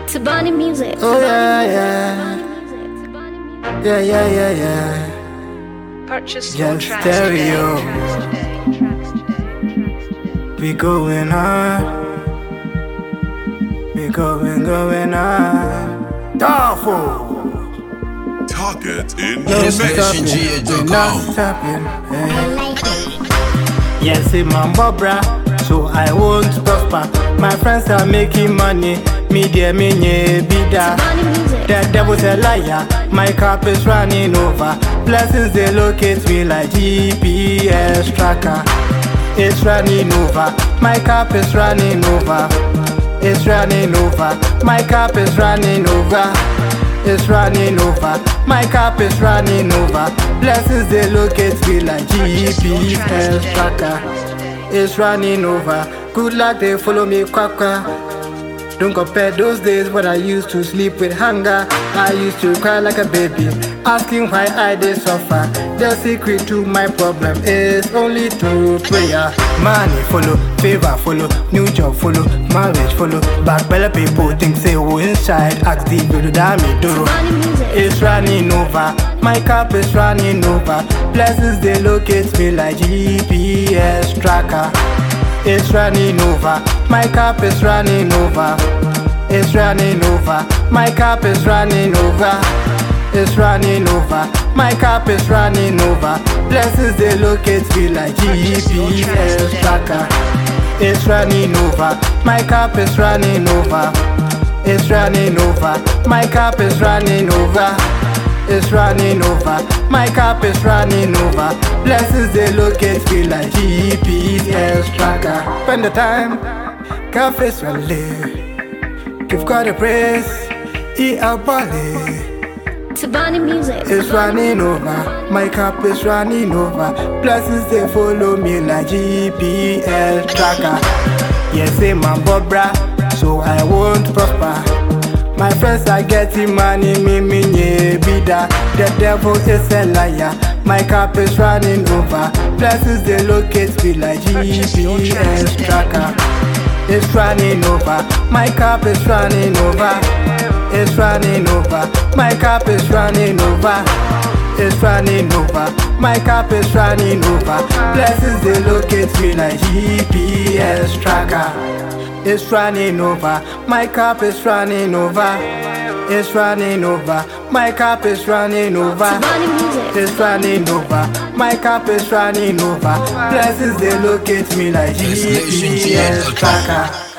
Tabani Music. Oh yeah, yeah. Yeah. Purchase Just tracks stereo. today. We going on. We going on. Darfur. Target in No stopping. We not stopping. Yes, I'm Bobra, so I won't prosper. My friends are making money. Me dear me bida. Tabani Music. The devil's a liar. My cup is running over. Blessings they locate me like GPS tracker. It's running over. My cup is running over. It's running over. My cup is running over. It's running over. My cup is running over. Blessings they locate me like GPS tracker. It's running over. Good luck they follow me quack. Don't compare those days when I used to sleep with hunger. I used to cry like a baby, asking why I did suffer. The secret to my problem is only through prayer. Money follow, favor follow, new job follow, marriage follow. Back belly people think say who inside, ask the video that me do. Tabani Music. It's running over, my cup is running over. Blessings they locate me like GPS tracker. It's running over, my cup is running over. It's running over, my cup is running over. It's running over, my cup is running over. Blessings they locate me like GPS tracker. It's running over, my cup is running over. It's running over, my cup is running over. It's running over, my cup is running over. Blessings they locate me like GPS tracker. Spend the time, cup is running. Give God a praise, eat our body. Tabani Music. It's running over, my cup is running over. Blessings they follow me like GPS tracker. Yes, I'm Bobra, so I won't prosper. My friends are getting money, me bida. The devil is a liar. My cup is running over. Blessings they locate me like GPS tracker. It's running over. My cup is running over. It's running over. My cup is running over. It's running over. My cup is running over. Blessings they locate me like GPS tracker. It's running over, my cup is running over. It's running over, my cup is running over. Tabani Music. It's running over, my cup is running over. Blessings they locate me like GPS tracker.